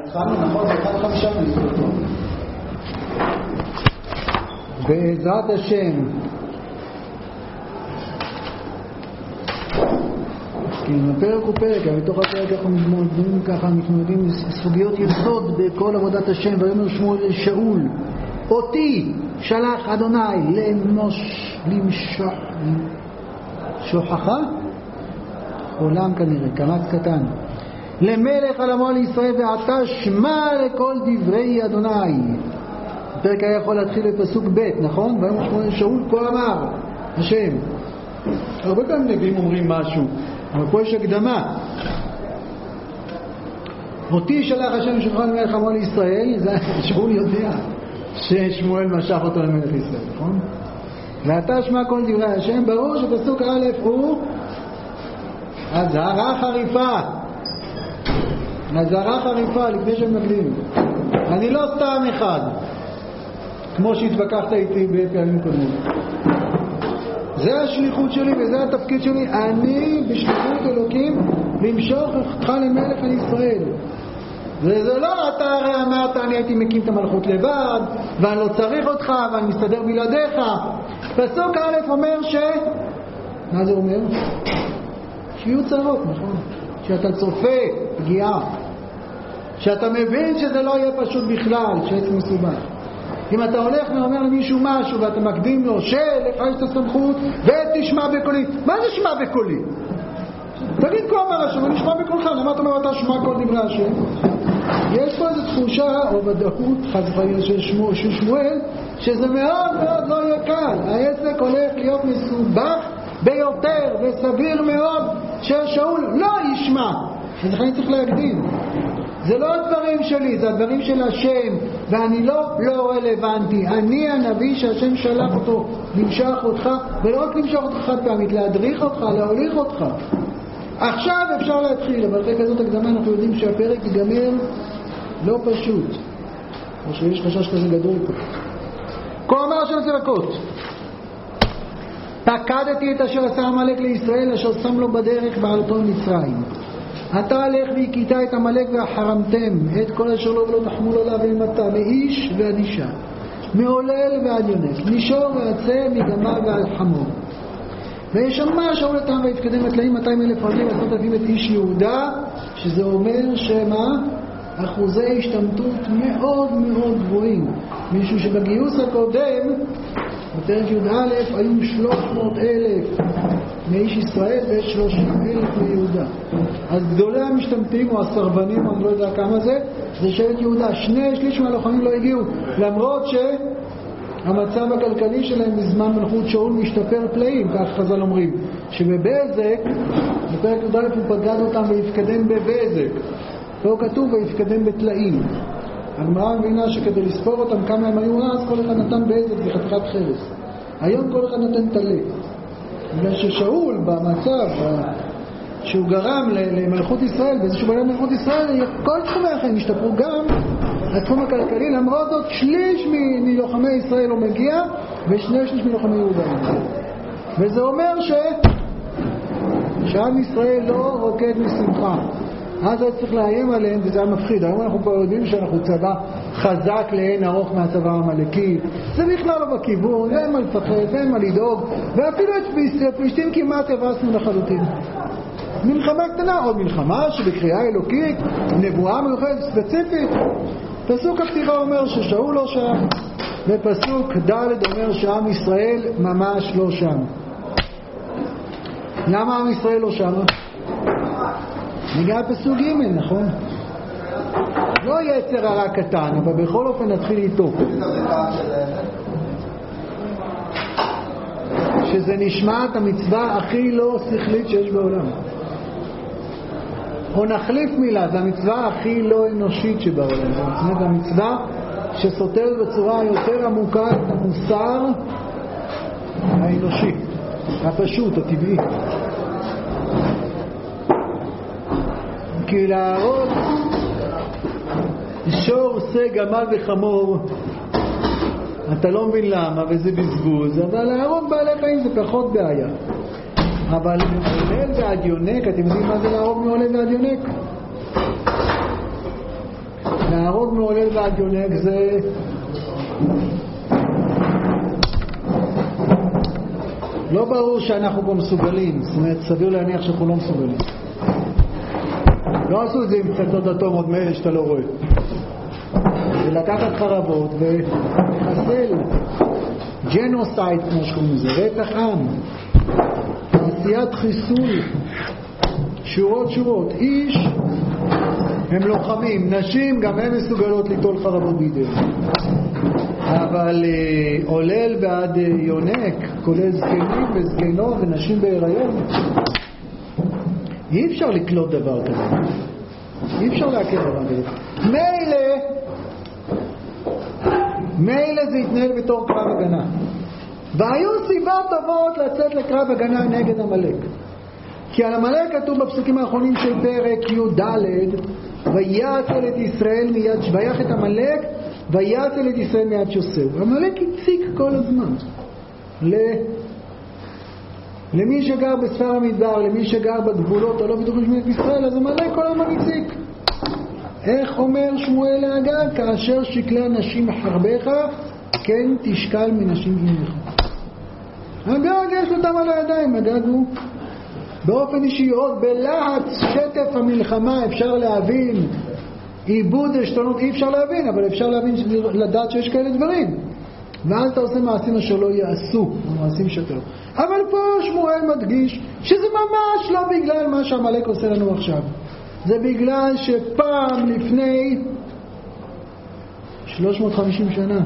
התחלנו נכון, התחלנו 5 מילים. בעזרת השם. כן, הפרק הוא פרק, אבל בתוך הפרק אנחנו מתמודדים עם סוגיות יסוד בכל עבודת השם. ויאמר שמואל אל שאול, אותי שלח אדוני שוחחה עולם כנראה, קמץ קטן, למלך על עמו לישראל, ואתה שמע לכל דברי אדוני. הפרק היה יכול להתחיל בפסוק ב', נכון? ויאמר שמואל אל שאול, כה אמר השם. הרבה פעמים נביאים אומרים משהו, אבל פה יש הקדמה. אותי שלח השם שולחן למלך עמו לישראל, זה שאול יודע ששמואל משך אותו למלך ישראל, נכון? ואתה שמע כל דברי השם. ברור שפסוק א' הוא אזהרה חריפה. אזהרה חריפה לפני שמקדים. אני לא סתם אחד, כמו שהתווכחת איתי בפעמים קודמות. זה השליחות שלי וזה התפקיד שלי. אני בשליחות אלוקים למשוך אותך למלך על ישראל. וזה לא אתה הרי אמרת אני הייתי מקים את המלכות לבד ואני לא צריך אותך ואני מסתדר בלעדיך. פסוק א' אומר מה זה אומר? שיהיו צרות, נכון? שאתה צופה פגיעה, שאתה מבין שזה לא יהיה פשוט בכלל, שעץ מסובך. אם אתה הולך ואומר למישהו משהו ואתה מקדים לו לך יש את הסמכות ותשמע בקולי. מה זה שמע בקולי? תגיד כה אמר השם, אני שמע בקולך. למה אתה אומר אתה שמע כל דברי השם? יש פה איזו תחושה או ודאות חס וחלילה של שמואל שזה מאוד מאוד לא יהיה קל. העסק הולך להיות מסובך ביותר וסביר מאוד ששאול לא ישמע. אז אני צריך להקדים, זה לא הדברים שלי, זה הדברים של השם, ואני לא רלוונטי. אני הנביא שהשם שלח אותו למשוך אותך, ולא רק למשוך אותך חד פעמית, להדריך אותך, להוליך אותך. עכשיו אפשר להתחיל, אבל אחרי כזאת הקדמה אנחנו יודעים שהפרק ייגמר לא פשוט, או שיש חשש כזה גדול פה. כה אמר השם צבאות, פקדתי את אשר עשה עמלק לישראל, אשר שם לו בדרך בעלתו מצרים. אתה הלך והכית את עמלק והחרמתם את כל אשר לו ולא תחמול עליו ואימתה, מאיש ועד אישה, מעולל ועד יונק, מישור ועצה, מגמה ועד חמור. וישמע שאול את העם והתקדם בתלאים 200,000 רגלים ועשרות אלפים את איש יהודה, שזה אומר שמה? אחוזי השתמטות מאוד מאוד גבוהים, משום שבגיוס הקודם בפרק י"א היו 300,000 מאיש ישראל ויש 30,000 מיהודה. אז גדולי המשתמטים או הסרבנים, אני לא יודע כמה זה שבט יהודה. 2/3 מהלוחמים לא הגיעו, למרות שהמצב הכלכלי שלהם בזמן מלכות שאול משתפר פלאים, כך חז"ל אומרים, שבבזק בפרק י"א הוא פקד אותם והפקדם בבזק, לא כתוב והפקדם בתלאים. הגמרא מבינה שכדי לספור אותם כמה הם היו אז, כל אחד נתן בזק וחתיכת חרס. היום כל אחד נותן תלה, בגלל ששאול במצב שהוא גרם למלכות ישראל, באיזשהו בעיה מלכות ישראל, כל תחומי החיים השתפרו, גם התחום הכלכלי. למרות זאת 1/3 מלוחמי ישראל לא מגיע ו2/3 מלוחמי יהודה. וזה אומר שעם ישראל לא רוקד משמחה. אז היה צריך לאיים עליהם, וזה היה מפחיד. היום אנחנו כבר יודעים שאנחנו צבא חזק לאין ארוך מהצבא המלכי. זה בכלל לא בכיוון, אין מה לפחד, אין מה לדאוג, ואפילו את פלישתים כמעט הבסנו לחלוטין. מלחמה קטנה, עוד מלחמה שבקריאה אלוקית, נבואה מיוחדת ספציפית. פסוק הפתיחה אומר ששאול לא שם, ופסוק ד' אומר שעם ישראל ממש לא שם. למה עם ישראל לא שם? נגע פסוק ג', נכון? לא יצר הרע קטן, אבל בכל אופן נתחיל איתו. שזה נשמע את המצווה הכי לא שכלית שיש בעולם. או נחליף מילה, זה המצווה הכי לא אנושית שבעולם. זה המצווה שסותרת בצורה יותר עמוקה את המוסר האנושי, הפשוט, הטבעי. כי להראות שור, שא, גמל וחמור, אתה לא מבין למה, וזה בזבוז, אבל להרוג בעלי חיים זה פחות בעיה. אבל מעולל ועד יונק, אתם יודעים מה זה להרוג מעולל ועד יונק? לחרוג מעולל ועד יונק זה לא ברור שאנחנו פה מסוגלים. זאת אומרת, סביר להניח שאנחנו לא מסוגלים. לא עשו את זה עם פצצות אטום עוד מאלה שאתה לא רואה. זה לקחת חרבות ולחסל. ג'נוסייד, כמו שקוראים לזה, רצח עם, עשיית חיסול, שורות. איש, הם לוחמים. נשים, גם הן מסוגלות ליטול חרבות בידיהם. אבל עולל ועד יונק, כולל זקנים וזקנות ונשים בהיריון, אי אפשר לקלוט דבר כזה. אי אפשר להכיר דבר כזה. מילא זה יתנהל בתור קרב הגנה. והיו סיבות טובות לצאת לקרב הגנה נגד עמלק. כי על עמלק כתוב בפסוקים האחרונים של פרק י"ד, ויצל את ישראל מיד, ויח את עמלק ויצל את ישראל מיד שוסהו. עמלק הציק כל הזמן למי שגר בספר המדבר, למי שגר בגבולות הלא בטוחים של מדינת ישראל, אז עמלק כל הזמן הציק. איך אומר שמואל להגג? כאשר שקלי הנשים חרבך, כן תשקל מנשים אמך. הגג יש לו דם על הידיים. הגג הוא באופן אישי עוד בלהט שטף המלחמה. אפשר להבין עיבוד השתנות, אי אפשר להבין, אבל אפשר להבין לדעת שיש כאלה דברים. ואז אתה עושה מעשים אשר לא יעשו, מעשים שתר. אבל פה שמואל מדגיש שזה ממש לא בגלל מה שעמלק עושה לנו עכשיו. זה בגלל שפעם לפני 350 שנה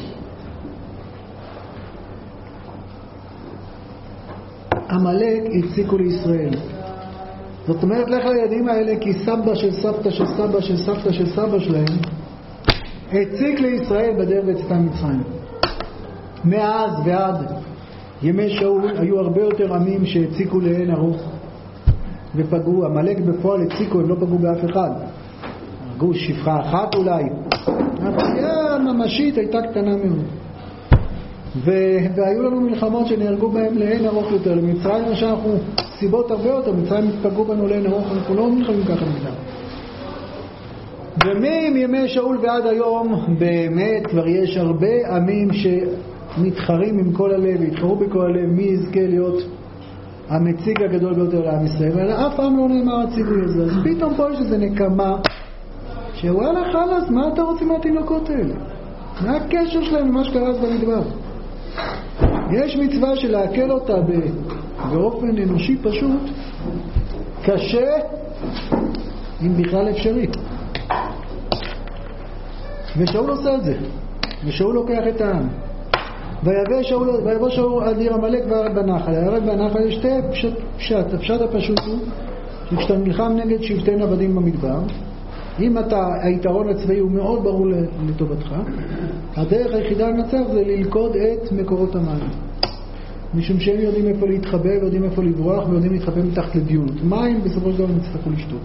עמלק הציקו לישראל. זאת אומרת, לך לילדים האלה, כי סבא של סבתא של סבא של סבתא של סבא שלהם הציק לישראל בדרך בצאתם מצרים. מאז ועד ימי שאול היו הרבה יותר עמים שהציקו לאין ערוך ופגעו. עמלק בפועל הציקו, הם לא פגעו באף אחד. הרגו שפחה אחת אולי. הפגיעה הממשית הייתה קטנה מאוד. והיו לנו מלחמות שנהרגו בהם לאין ארוך יותר. למצרים אנחנו סיבות הרבה יותר, מצרים התפגעו בנו לאין ארוך, אנחנו לא נלחמים ככה נגדם. ומימי שאול ועד היום באמת כבר יש הרבה עמים שמתחרים עם כל הלב, יתחרו בכל הלב מי יזכה להיות המציג הגדול ביותר לעם ישראל, אבל אף פעם לא נאמר הציווי הזה. אז פתאום פה יש איזה נקמה שוואלה חלס, מה אתה רוצים מהתינוקות האלה? מה הקשר שלהם למה שקרה אז במדבר? יש מצווה של להקל אותה באופן אנושי פשוט, קשה אם בכלל אפשרי. ושאול עושה את זה, ושאול לוקח את העם. ויבוא שאול עד עיר עמלק בנחל. הרג בנחל יש שתי פשט. הפשט הפשוט הוא שכשאתה נלחם נגד שבטי נוודים במדבר, אם היתרון הצבאי הוא מאוד ברור לטובתך, הדרך היחידה לנצח זה ללכוד את מקורות המים. משום שהם יודעים איפה להתחבא ויודעים איפה לברוח ויודעים להתחבא מתחת לדיונות. מים בסופו של דבר נצטרכו לשתות.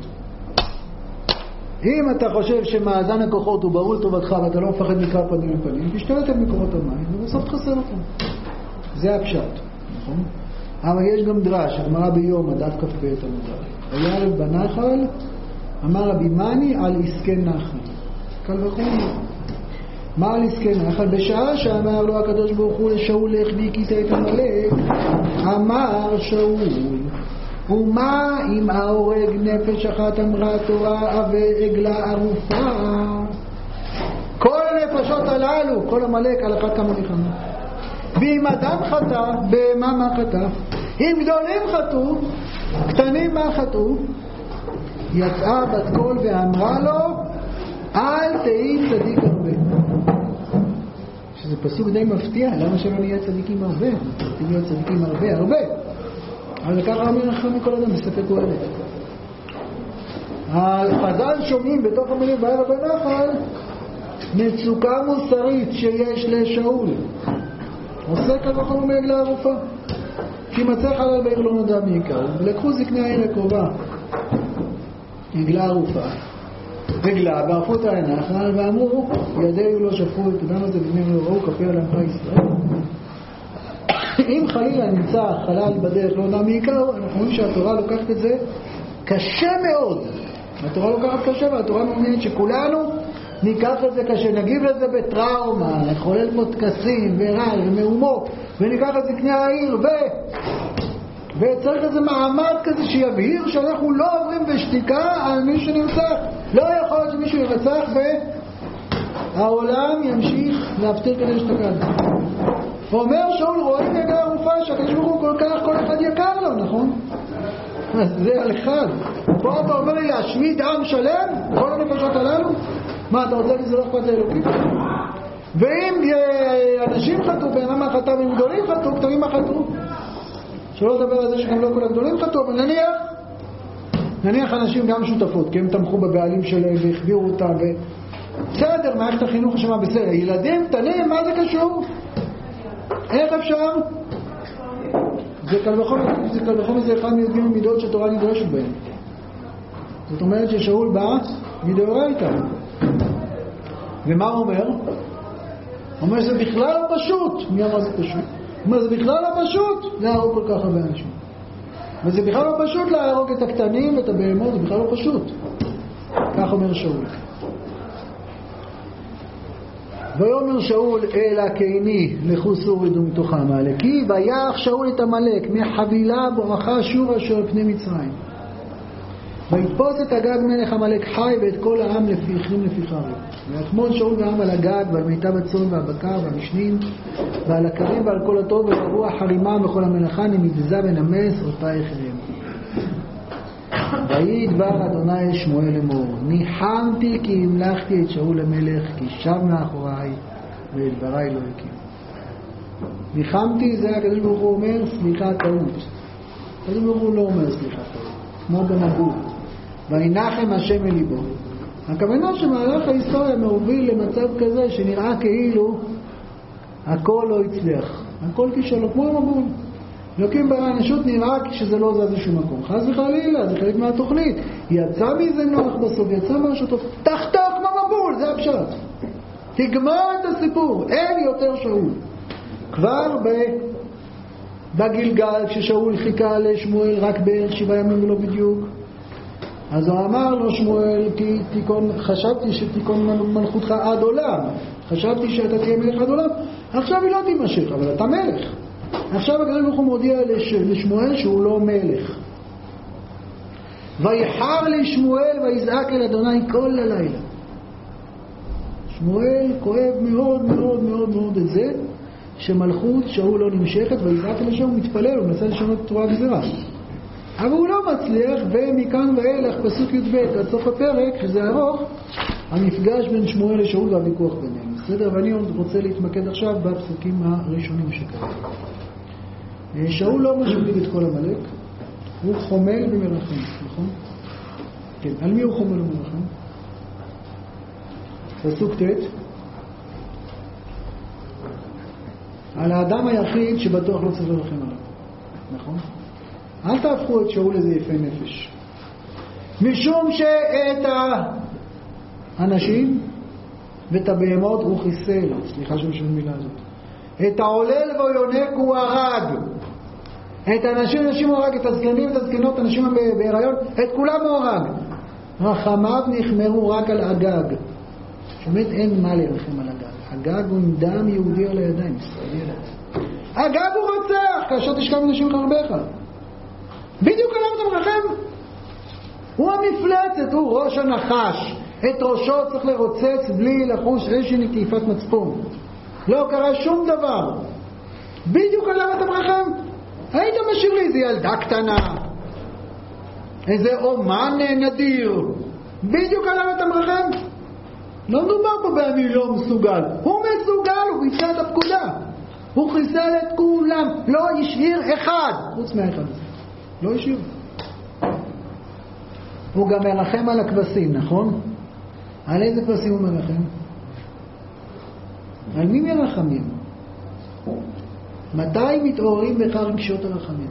אם אתה חושב שמאזן הכוחות הוא ברור לטובתך ואתה לא מפחד מקרב פנים לפנים, תשתלט על מקורות המים ובסוף תחסר אותם. זה הפשט, נכון? אבל יש גם דרש, הגמרא ביום, הדף כ"ב המדרש. וירב בנחל, אמר רבי מני על עסקי נחל. קל וחומר. מה על עסקי נחל? בשעה שאמר לו הקדוש ברוך הוא לשאול לך והכית את עמלק, אמר שאול, ומה אם ההורג נפש אחת אמרה התורה ועגלה ערופה? כל הנפשות הללו, כל עמלק על אחת כמה וכמה. ואם אדם חטא, בהמה מה חטא? אם גדולים חטאו, קטנים מה חטאו? יצאה בת קול ואמרה לו, אל תהי צדיק הרבה. שזה פסוק די מפתיע, למה שלא נהיה צדיקים הרבה? צריכים להיות צדיקים הרבה. אבל ככה אומר לך מכל אדם בספק קהלת. החז"ל שומעים בתוך המילים בערב בנחל מצוקה מוסרית שיש לשאול. עושה ככה חמור מעגלה ערופה. כי מצא חלל בעיר לא נודע מעיקר. לקחו זקני העיר הקרובה עגלה ערופה. עגלה, וערפו את הנחל ואמרו ידינו לא שפכו את הדם הזה ובני לא ראו כפר לעמך ישראל. אם חלילה נמצא חלל בדרך לא נודע מעיקר, אנחנו רואים שהתורה לוקחת את זה קשה מאוד. התורה לוקחת קשה והתורה מעוניינת שכולנו ניקח את זה קשה, נגיב לזה בטראומה, לחולל מותקסים ורעל ומהומות, וניקח את זקני העיר וצריך איזה מעמד כזה שיבהיר שאנחנו לא עוברים בשתיקה על מי שנרצח. לא יכול להיות שמישהו ירצח והעולם ימשיך להפטיר כדי שתקד. ואומר שאול רואה כגר ערופה שהקדוש ברוך הוא כל אחד יקר לו, נכון? זה על אחד. פה אתה אומר לי להשמיד עם שלם כל הנפשות הללו? מה אתה רוצה לזה לא אכפת לאלוקים? ואם אנשים חטאו, ואינם החטא והם גדולים חטאו, קטנים החטאו, שלא לדבר על זה שגם לא כל הגדולים חטאו, אבל נניח אנשים גם שותפות, כי הם תמכו בבעלים שלהם והחבירו אותם בסדר, מערכת החינוך השמה בסדר. ילדים קטנים, מה זה קשור? איך אפשר? זה קל וחומר, זה אחד מידות שתורה נדרשת בהם. זאת אומרת ששאול בא מדאורייתא. ומה הוא אומר? הוא אומר שזה בכלל לא פשוט. מי אמר זה פשוט? הוא אומר זה בכלל לא פשוט להרוג כל כך הרבה אנשים. וזה בכלל לא פשוט להרוג את הקטנים ואת הבהמות, זה בכלל לא פשוט. כך אומר שאול. ויאמר שאול אל הקייני לכו סורי דומתוך העמלקי, ויח שאול את עמלק מחבילה בואכה שוב אשר פני מצרים. ויתפוס את אגג מלך עמלק חי ואת כל העם לפי חרי. ויחמוד שאול והעם על אגג ועל מיטב הצאן והבקר והמשנים ועל הכרים ועל כל הטוב ורבוע חרימם וכל המלאכה נמבזה ונמס אותה יחריהם. ויהי דבר אדוני שמואל לאמור, ניחמתי כי המלכתי את שאול למלך, כי שב מאחוריי ואת דבריי לא הקים. ניחמתי, זה הקדוש ברוך הוא אומר סליחה טעות. הקדוש ברוך הוא לא אומר סליחה טעות, כמו במבול. וינחם השם אל ליבו. הכוונה שמהלך ההיסטוריה מוביל למצב כזה שנראה כאילו הכל לא הצליח, הכל כישלון, כמו במבול. אלוקים ברא האנושות נראה שזה לא זז לשום מקום. חס וחלילה, זה חלק מהתוכנית. יצא מזה נוח בסוף, יצא משהו טוב. תחתוך כמו מבול, זה הפשט. תגמר את הסיפור, אין יותר שאול. כבר בגלגל, כששאול חיכה לשמואל רק בערך 7 ימים ולא בדיוק, אז הוא אמר לו שמואל, חשבתי שתיקון מלכותך עד עולם. חשבתי שאתה תהיה מלך עד עולם. עכשיו היא לא תימשך, אבל אתה מלך. עכשיו הקדוש ברוך הוא מודיע לשמואל שהוא לא מלך. ויחר לשמואל ויזעק אל אדוני כל הלילה. שמואל כואב מאוד מאוד מאוד מאוד את זה שמלכות שאול לא נמשכת, ויזעק אל השם, הוא מתפלל, הוא מנסה לשנות את תורה גזירה. אבל הוא לא מצליח, ומכאן ואילך פסוק י"ב עד סוף הפרק, שזה ארוך, המפגש בין שמואל לשאול והוויכוח ביניהם. בסדר? ואני רוצה להתמקד עכשיו בפסוקים הראשונים שקראו. שאול לא משמיד את כל עמלק, הוא חומל ומרחם, נכון? כן, על מי הוא חומל ומרחם? פסוק ט' על האדם היחיד שבטוח לא צריך לרחם עליו, נכון? אל תהפכו את שאול איזה יפה נפש, משום שאת האנשים ואת הבהמות הוא חיסל, סליחה שמשנה מילה הזאת, את העולל והיונק הוא הרג, את האנשים הוא הרג, את הזקנים, את הזקנות, אנשים בהיריון, את כולם הוא הרג. רחמיו נחמרו רק על אגג. באמת אין מה לרחם על אגג. אגג הוא עם דם יהודי על הידיים, ישראלי. אגג הוא רוצח, כאשר תשכב אנשים חרבך. בדיוק עליו אתה מרחם. הוא המפלצת, הוא ראש הנחש. את ראשו צריך לרוצץ בלי לחוש איזושהי נקיפת מצפון. לא קרה שום דבר. בדיוק עליו אתה מרחם. היית משאיר לי איזה ילדה קטנה, איזה אומן נדיר, בדיוק עליו אתה מרחם. לא מדובר פה באני לא מסוגל, הוא מסוגל, הוא ביצע את הפקודה, הוא חיסל את כולם, לא השאיר אחד חוץ מהאחד הזה, לא השאיר. הוא גם מרחם על הכבשים, נכון? על איזה כבשים הוא מרחם? על מי מרחמים? מתי מתעוררים בך רגשות הרחמים?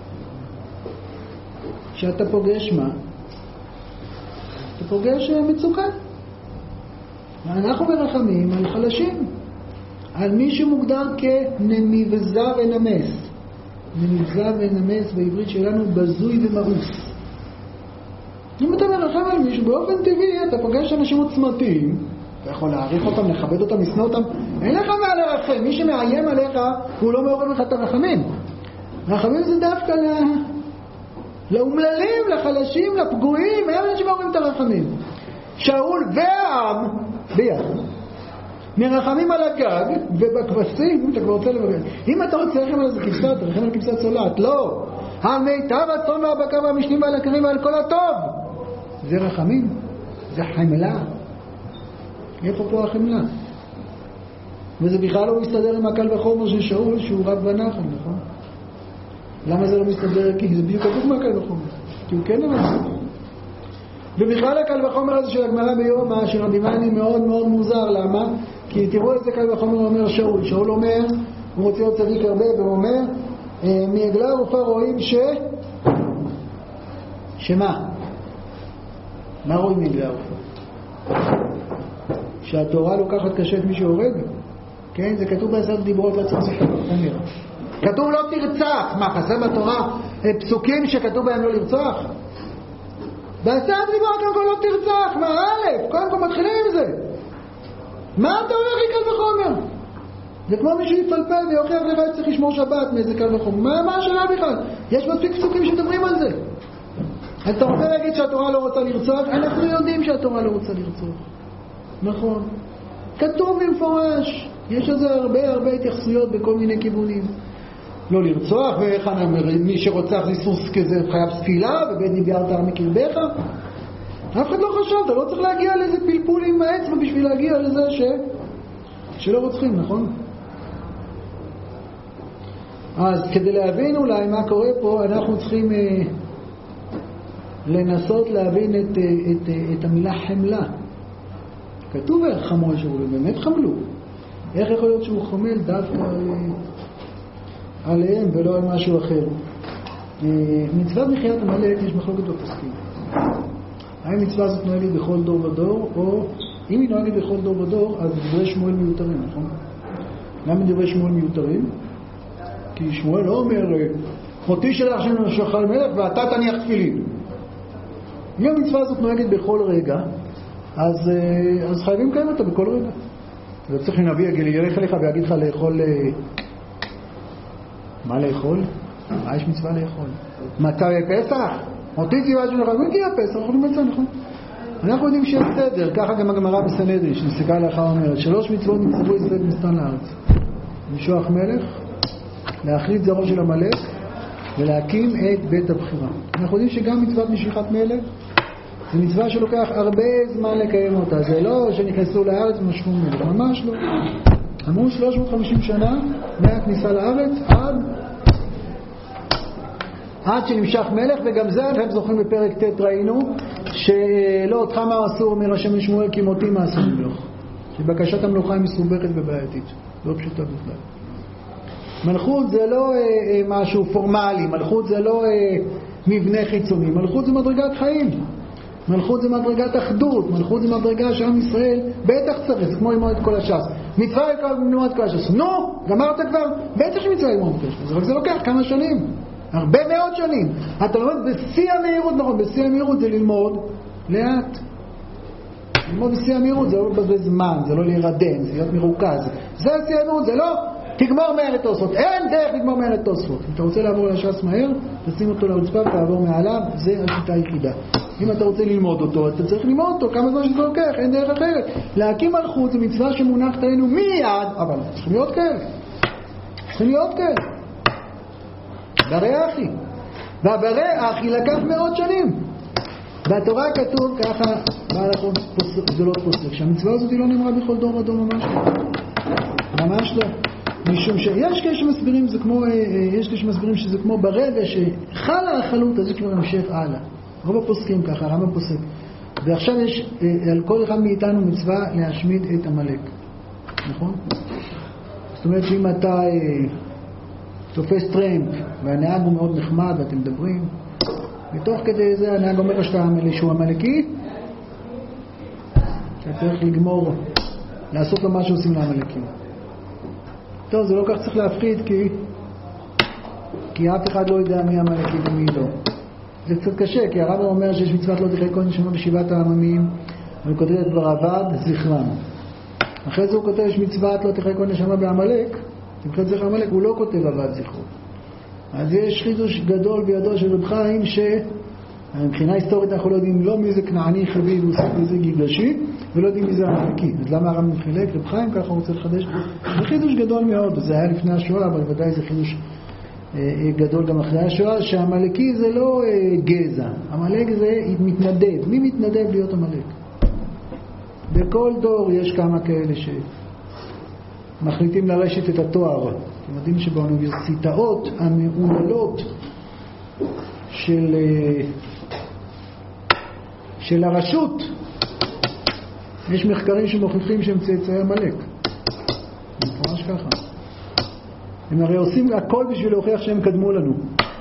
שאתה פוגש מה? אתה פוגש מצוקה. ואנחנו מרחמים על חלשים, על מי שמוגדר כנמיבזה ונמס. נמיבזה ונמס בעברית שלנו בזוי ומאוס. אם אתה מרחם על מישהו באופן טבעי, אתה פוגש אנשים עוצמתיים אתה יכול להעריך אותם, לכבד אותם, לשנוא אותם. אין לך מה לרחם. מי שמאיים עליך, הוא לא מעורר לך את הרחמים. הרחמים זה דווקא לאומללים, לחלשים, לפגועים, הם אלה שמעוררים את הרחמים. שאול והעם ביחד מרחמים על הגג ובכבשים. אם אתה כבר רוצה לבגד, אם אתה רוצה לרחם על איזה כבשה, אתה רחם על כבשה צולעת. לא, על מיטב הצאן והבקר והמשנים ועל הכרים ועל כל הטוב. זה רחמים, זה חמלה. איפה פה החמלה? וזה בכלל לא מסתדר עם הקל וחומר של שאול שהוא רב בנחל, נכון? למה זה לא מסתדר? כי זה בדיוק הפוך מהקל וחומר, כי הוא כן אמר. ובכלל הקל וחומר הזה של הגמרא ביומא של רבי מני מאוד מאוד מוזר. למה? כי תראו איזה קל וחומר אומר שאול. שאול אומר, הוא רוצה להיות צדיק הרבה, והוא אומר מעגלה ערופה רואים שמה? מה רואים מעגלה ערופה? שהתורה לוקחת קשה את מי שהורג. כן, זה כתוב בעשרת דיברות לצמצום חומר. כתוב לא תרצח. מה, חסר בתורה פסוקים שכתוב בהם לא לרצוח? בעשרת דיברות קודם כל לא תרצח. מה א', קודם כל מתחילים עם זה. מה אתה הולך לי קל וחומר? זה כמו מי שיפלפל ויוכיח לך צריך לשמור שבת מאיזה קל וחומר. מה השאלה בכלל? יש מספיק פסוקים שדברים על זה. אז אתה רוצה להגיד שהתורה לא רוצה לרצוח? אנחנו יודעים שהתורה לא רוצה לרצוח. נכון. כתוב במפורש. יש לזה הרבה התייחסויות בכל מיני כיוונים. לא לרצוח, ומי שרוצח זה איסור כזה חייב ספילה, ובית נביארת מקרבך. אף אחד לא חשב, אתה לא צריך להגיע לאיזה פלפול עם האצבע בשביל להגיע לזה שלא רוצחים, נכון? אז כדי להבין אולי מה קורה פה, אנחנו צריכים לנסות להבין את המילה חמלה. כתוב איך חמו שאול, באמת חמלו. איך יכול להיות שהוא חומל דווקא עליהם ולא על משהו אחר? מצוות מחיית עמלק יש מחלוקת בפוסקים. האם מצווה הזאת נוהגת בכל דור ודור, או אם היא נוהגת בכל דור ודור, אז דברי שמואל מיותרים, נכון? למה דברי שמואל מיותרים? כי שמואל לא אומר, אותי שלח שם שחל מלך ואתה תניח תפילין. אם המצווה הזאת נוהגת בכל רגע, אז חייבים לקיים אותה בכל רגע. זה צריך לנביא, ילך אליך ויגיד לך לאכול... מה לאכול? מה יש מצווה לאכול? מתי פסח? אותי ציווה שלך, מגיע פסח, אנחנו יודעים מצווה, נכון? אנחנו יודעים שיש סדר, ככה גם הגמרא בסנהדרין, שנסתכל לאחר אומרת, 3 מצוות נצטוו ישראל מסתן לארץ. למשוח מלך, להחליט זרעו של עמלק, ולהקים את בית הבחירה. אנחנו יודעים שגם מצוות משיכת מלך, זו מצווה שלוקח הרבה זמן לקיים אותה. זה לא שנכנסו לארץ ומשכו מלך, ממש לא. אמרו 350 שנה מהכניסה לארץ עד שנמשך מלך, וגם זה אתם זוכרים בפרק ט' ראינו שלא אותך מה אסור אומר השם לשמואל כי מותי מה אסור למלוך, שבקשת המלוכה היא מסובכת ובעייתית, לא פשוטה בכלל. מלכות זה לא משהו פורמלי, מלכות זה לא מבנה חיצוני, מלכות זה מדרגת חיים, מלכות זה מדרגת אחדות, מלכות זה מדרגה שעם ישראל בטח צריך, זה כמו ללמוד את כל הש"ס. מצווה ללמוד את כל הש"ס. נו, גמרת כבר? בטח שמצווה ללמוד את הש"ס. רק זה לוקח כמה שנים, הרבה מאוד שנים. אתה לומד בשיא המהירות, נכון, בשיא המהירות זה ללמוד לאט. ללמוד בשיא המהירות זה לא לבזבז זמן, זה לא להירדם, זה להיות מרוכז. זה שיא המהירות, זה לא תגמור 100 תוספות. אין דרך לגמור 100 תוספות. אם אתה רוצה לעבור לש"ס מהר, תשים אותו לרצפה ותעבור מעליו, זה השיטה היחידה. אם אתה רוצה ללמוד אותו, אתה צריך ללמוד אותו כמה זמן שזה לוקח, אין דרך אחרת. להקים מלכות זה מצווה שמונחת עלינו מיד, אבל צריכים להיות כאלה. צריכים להיות כאלה. ברי אחי. והברי אחי לקח מאות שנים. בתורה כתוב ככה, בהלכות גדולות פוסק, שהמצווה הזאת היא לא נאמרה בכל דור ודור, ממש לא. ממש לא. משום שיש כאלה שמסבירים זה כמו, יש כאלה שמסבירים שזה כמו ברגע שחלה החלות, אז זה כבר נמשך הלאה. רוב הפוסקים ככה, הרמב"ם פוסק. ועכשיו יש על כל אחד מאיתנו מצווה להשמיד את עמלק. נכון? זאת אומרת שאם אתה תופס טרמפ והנהג הוא מאוד נחמד ואתם מדברים, ותוך כדי זה הנהג אומר לו שאתה שהוא עמלקי, אתה צריך לגמור, לעשות לו מה שעושים לעמלקים. טוב, זה לא כך צריך להפחיד כי אף אחד לא יודע מי עמלקי ומי לא. זה קצת קשה, כי הרב אומר שיש מצוות לא תכלה כל נשמה בשבעת העממים, הוא כותב את כבר עבד זכרם. אחרי זה הוא כותב יש מצוות לא תחיה כל נשמה בעמלק, תמחת זכר עמלק, הוא לא כותב עבד זכרו. אז יש חידוש גדול בידו של רב חיים מבחינה היסטורית אנחנו לא יודעים לא מי זה כנעני חבי ומי זה גיגשי ולא יודעים מי זה עמלקי. אז למה הרב מחילק? רב חיים ככה הוא רוצה לחדש. זה חידוש גדול מאוד, זה היה לפני השואה, אבל ודאי זה חידוש גדול גם אחרי השואה, שהעמלקי זה לא גזע, עמלק זה מתנדב. מי מתנדב להיות עמלק? בכל דור יש כמה כאלה שמחליטים לרשת את התואר. אתם יודעים שבאוניברסיטאות המעוללות של הרשות יש מחקרים שמוכיחים שהם צאצאי עמלק. ממש ככה. הם הרי עושים הכל בשביל להוכיח שהם קדמו לנו.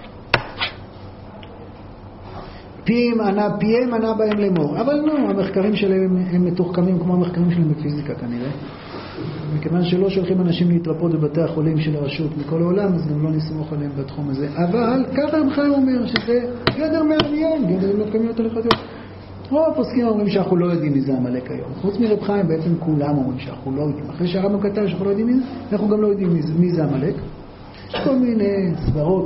פיהם ענה בהם לאמור. אבל לא, המחקרים שלהם הם מתוחכמים כמו המחקרים שלהם בפיזיקה כנראה. מכיוון שלא שולחים אנשים להתרפות בבתי החולים של הרשות מכל העולם, אז גם לא נסמוך עליהם בתחום הזה. אבל ככה רב חיים אומר שזה גדר מעניין, גדר מתקמיות הלכתיות. רוב הפוסקים אומרים שאנחנו לא יודעים מי זה עמלק היום. חוץ מרב חיים בעצם כולם אומרים שאנחנו לא יודעים. אחרי שהרמב"ם כתב שאנחנו לא יודעים מי זה, אנחנו גם לא יודעים מי זה עמלק. יש כל מיני סברות.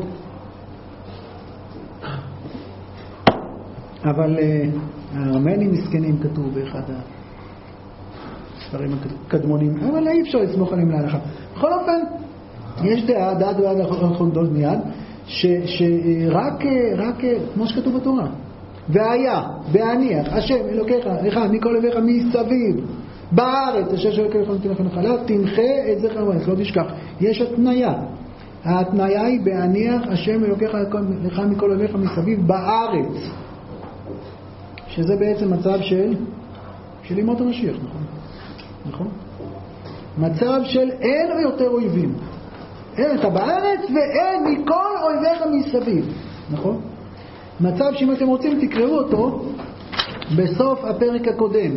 אבל הארמנים מסכנים כתוב באחד הספרים הקדמונים, אבל אי אפשר לסמוך עליהם להלכה. בכל אופן, יש דעת אנחנו גדול מיד, שרק כמו שכתוב בתורה, והיה, בהניח, השם אלוקיך, לך, מכל אביך מסביב, בארץ, אשר אלוקיך נותן לכם נחלה, תמחה את זכר עמלק, לא תשכח. יש התניה. ההתניה היא בהניח, השם אלוקיך לך מכל אביך מסביב, בארץ. שזה בעצם מצב של ימות המשיח, נכון? מצב של אין יותר אויבים. אין אתה בארץ ואין מכל אויביך מסביב, נכון? מצב שאם אתם רוצים תקראו אותו בסוף הפרק הקודם.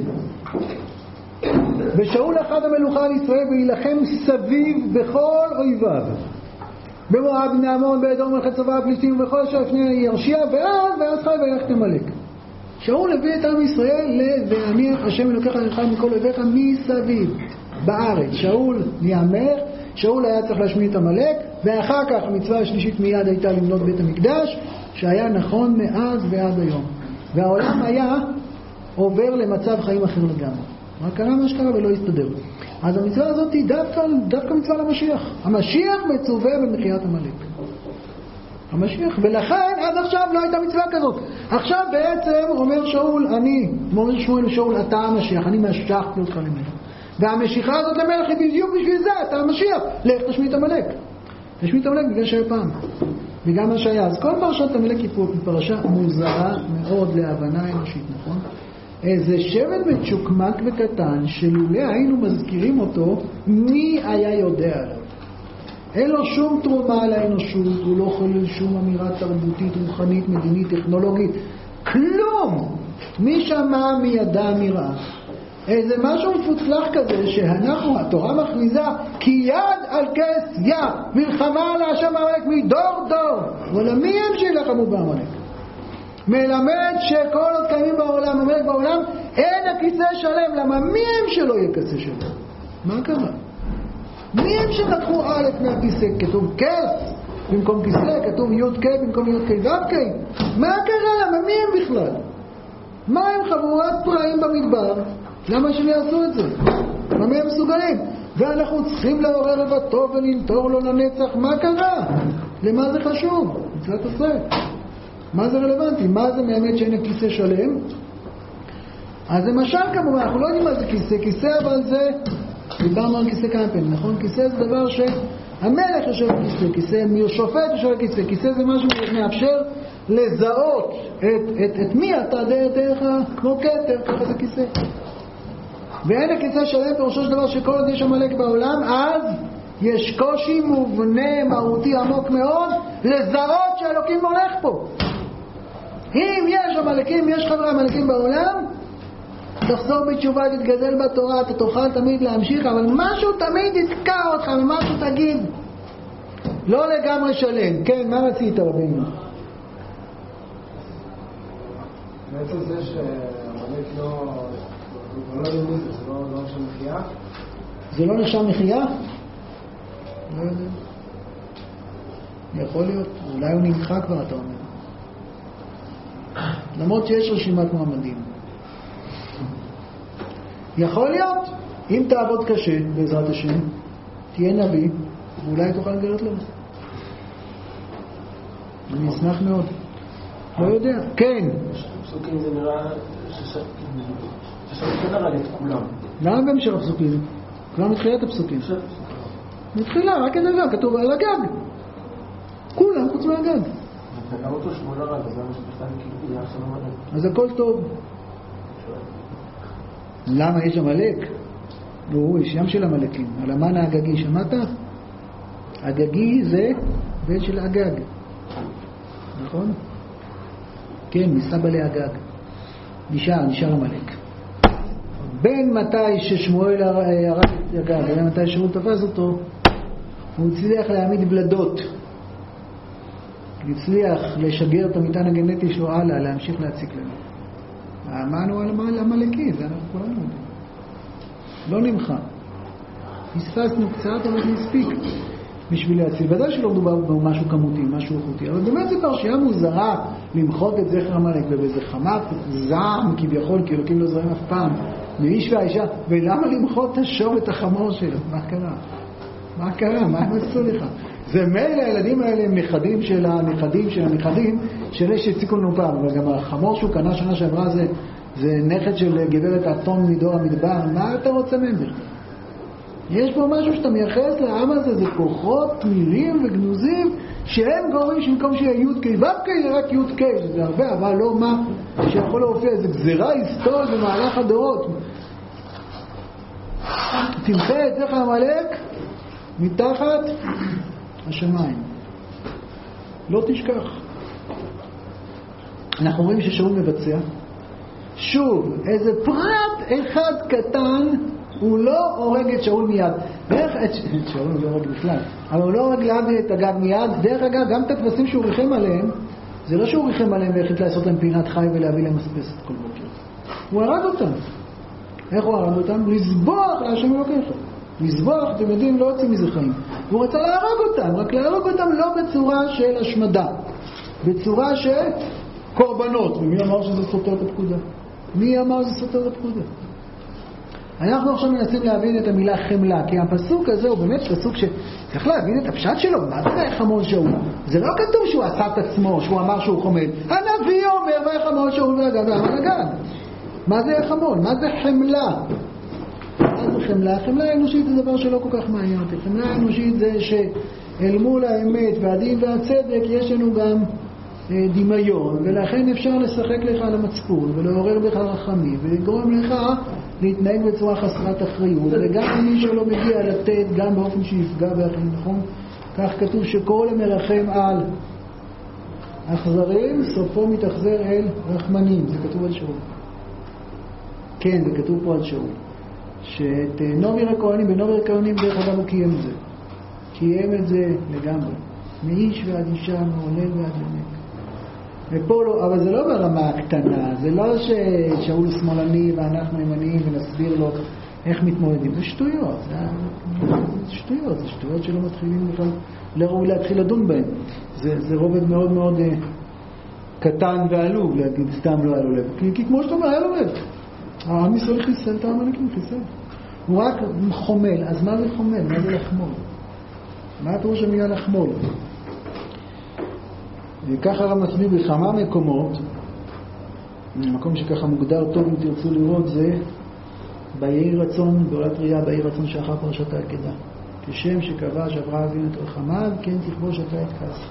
ושאול אחד המלוכה על ישראל וילחם סביב בכל אויביו. במואב, בני עמון, באדום, מלכי צבא, הפלישתים ובכל אשר לפני ירשיע, ואז חי וילך את עמלק. שאול הביא את עם ישראל והניח השם אלוקיך לך מכל אויביך מסביב בארץ. שאול נאמר, שאול היה צריך להשמיד את עמלק, ואחר כך המצווה השלישית מיד הייתה לבנות בית המקדש, שהיה נכון מאז ועד היום. והעולם היה עובר למצב חיים אחר לגמרי. רק קרה מה שקרה ולא הסתדר. אז המצווה הזאת היא דווקא מצווה למשיח. המשיח מצווה במחיית עמלק. המשיח, ולכן עד עכשיו לא הייתה מצווה כזאת. עכשיו בעצם אומר שאול, אומר שמואל לשאול, אתה המשיח, אני משכתי אותך למלך. והמשיכה הזאת למלך היא בדיוק בשביל זה, אתה המשיח. לך תשמיד את עמלק. תשמיד את עמלק בגלל שהיה פעם. וגם מה שהיה. אז כל פרשת עמלק היא פרשה מוזרה מאוד להבנה אנושית, נכון? איזה שבט מצ'וקמק וקטן שלולא היינו מזכירים אותו, מי היה יודע עליו? אין לו שום תרומה על האנושות, הוא לא חולל שום אמירה תרבותית, רוחנית, מדינית, טכנולוגית, כלום. מי שמע מי ידע מי ראה. איזה משהו מפוצלח כזה שאנחנו, התורה מכריזה, כי יד על כס יד, מלחמה על השם עמלק מדור דור. אבל מי הם שילחמו בעמלק? מלמד שכל עוד קיימים בעולם, עמלק בעולם, אין הכיסא שלם. למה מי הם שלא יהיה כיסא שלם? מה קרה? מי הם שלקחו א' מהכיסא? כתוב כס במקום כיסא, כתוב י' כ' במקום י' כ' ו' כ'. מה קרה? למה מי הם בכלל? מה הם חבורת פראים במדבר? למה שהם יעשו את זה? מה הם מסוגלים? ואנחנו צריכים לעורר לבטו ולנטור לו לנצח. מה קרה? למה זה חשוב? מצוות עשה. מה זה רלוונטי? מה זה באמת שאין הכיסא שלם? אז למשל כמובן, אנחנו לא יודעים מה זה כיסא. כיסא אבל זה, דיברנו על כיסא כמה פעמים, נכון? כיסא זה דבר שהמלך יושב בכיסא, כיסא שופט יושב בכיסא. כיסא זה משהו שמאפשר לזהות את מי אתה דרך כמו כתר, ככה זה כיסא. ואין הכיסא שלם פירושו של דבר שכל עוד יש עמלק בעולם, אז יש קושי מובנה מהותי עמוק מאוד לזהות שהאלוקים הולך פה. אם יש עמלקים, יש חברי עמלקים בעולם, תחזור בתשובה, תתגדל בתורה, אתה תוכל תמיד להמשיך, אבל משהו תמיד יתקע אותך, ומשהו תגיד לא לגמרי שלם. כן, מה רצית רבינו? בעצם זה שעמלק לא כבר לא יודעים זה, זה לא נחשב מחייה? זה לא נחשב מחייה? לא יודע. יכול להיות, אולי הוא נמחק כבר, אתה אומר. למרות שיש רשימת מועמדים. יכול להיות, אם תעבוד קשה בעזרת השם, תהיה נביא, ואולי תוכל לגלות לנו. אני אשמח מאוד. לא יודע. כן. פסוקים זה נראה ששם הרג את כולם. למה בהמשך הפסוקים? כולם מתחילת הפסוקים. מתחילה, רק את הגג, כתוב על הגג. כולם חוץ מהגג. וגם אותו שמואל הרג, אז למה שבכלל כאילו יהיה עכשיו המלך? אז הכל טוב. למה יש המלך? לא, יש ים של המלכים. על המן האגגי, שמעת? אגגי זה בן של אגג. נכון? כן, מסבא לאגג. נשאר המלך. בין מתי ששמואל הרג את אגג, בין מתי שאול תפס אותו, הוא הצליח להעמיד בלדות. הוא הצליח לשגר את המטען הגנטי שלו הלאה, להמשיך להציק לנו. האמן הוא על המלכי, זה אנחנו כולנו יודעים. לא נמחה. הספסנו קצת, אבל זה מספיק בשביל להציל. ודאי שלא מדובר במשהו כמותי, משהו איכותי, אבל באמת זה פרשייה מוזרה למחות את זכר המלך, ובאיזה חמת זעם כביכול, כי אלוקים לא זרים אף פעם, מאיש והאישה, ולמה למחות את השור ואת החמור שלו? מה קרה? מה קרה? מה הם עשו לך? זה מילא הילדים האלה הם נכדים של הנכדים של הנכדים של אלה שהציקו לנו פעם, אבל גם החמור שהוא קנה שנה שעברה זה נכד של גברת אתון מדור המדבר. מה אתה רוצה מהם בכלל? יש פה משהו שאתה מייחס לעם הזה, זה כוחות, מילים וגנוזים שהם גורמים שבמקום שיהיה י' ק' ו' ק' זה רק י' ק', שזה הרבה, אבל לא מה שיכול להופיע, זה גזירה היסטורית במהלך הדורות. תמחה את זכר המלך מתחת השמיים. לא תשכח. אנחנו רואים ששאול מבצע. שוב, איזה פרט אחד קטן, הוא לא הורג את שאול מיד. שאול לא הורג בכלל. אבל הוא לא הורג להביא את אגג מיד. דרך אגב, גם את הכבשים שהוא ריחם עליהם, זה לא שהוא ריחם עליהם והחליט לעשות להם פינת חי ולהביא להם מספסת כל בוקר. הוא הרג אותם. איך הוא הרג אותם? לזבוח להשם אלוקיך. לזבוח, אתם יודעים, לא יוצאים מזה חיים. הוא רצה להרוג אותם, רק להרוג אותם לא בצורה של השמדה, בצורה של קורבנות. ומי אמר שזה סותר את הפקודה? מי אמר שזה סותר את הפקודה? אנחנו עכשיו מנסים להבין את המילה חמלה, כי הפסוק הזה הוא באמת פסוק שצריך להבין את הפשט שלו. מה זה חמול שאול? זה לא כתוב שהוא עשה את עצמו, שהוא אמר שהוא חומל. הנביא אומר ויחמול שאול והגג ועמל הגג. מה זה חמול? מה זה חמלה? מה זה חמלה? חמלה האנושית זה דבר שלא כל כך מעניין אותי. חמלה האנושית זה שאל מול האמת והדין והצדק יש לנו גם דמיון, ולכן אפשר לשחק לך על המצפון ולעורר בך רחמים ולגרום לך להתנהג בצורה חסרת אחריות, וגם מי שלא מגיע לתת גם באופן שיפגע באחרים, נכון? כך כתוב שכל המרחם על אכזרים סופו מתאכזר אל רחמנים. זה כתוב על שאול. כן, זה כתוב פה על שאול, שאת נובר הכהנים, בנובר הכהנים דרך אגב הוא קיים את זה, קיים את זה לגמרי, מאיש ועד אישה, מעולל ועד יונק. ופה לא, אבל זה לא ברמה הקטנה, זה לא ששאול שמאלני ואנחנו ימניים ונסביר לו איך מתמודדים. זה שטויות, זה שטויות שלא מתחילים בכלל לראוי להתחיל לדון בהן. זה רובד מאוד מאוד קטן ועלוב, להגיד סתם לא היה לו לב. כי כמו שאתה אומר, היה לו לב. העם ישראל חיסל את העמלקים, חיסל. הוא רק חומל. אז מה זה חומל? מה זה לחמול? מה הפירוש המילה לחמול? וככה הרב מסביר בכמה מקומות, מקום שככה מוגדר טוב אם תרצו לראות, זה ביהי רצון, בעולת ראייה ביהי רצון שאחר פרשת העקדה. כשם שקבע שאברהם אבינו את רחמיו, כן תכבוש אתה את כעסך.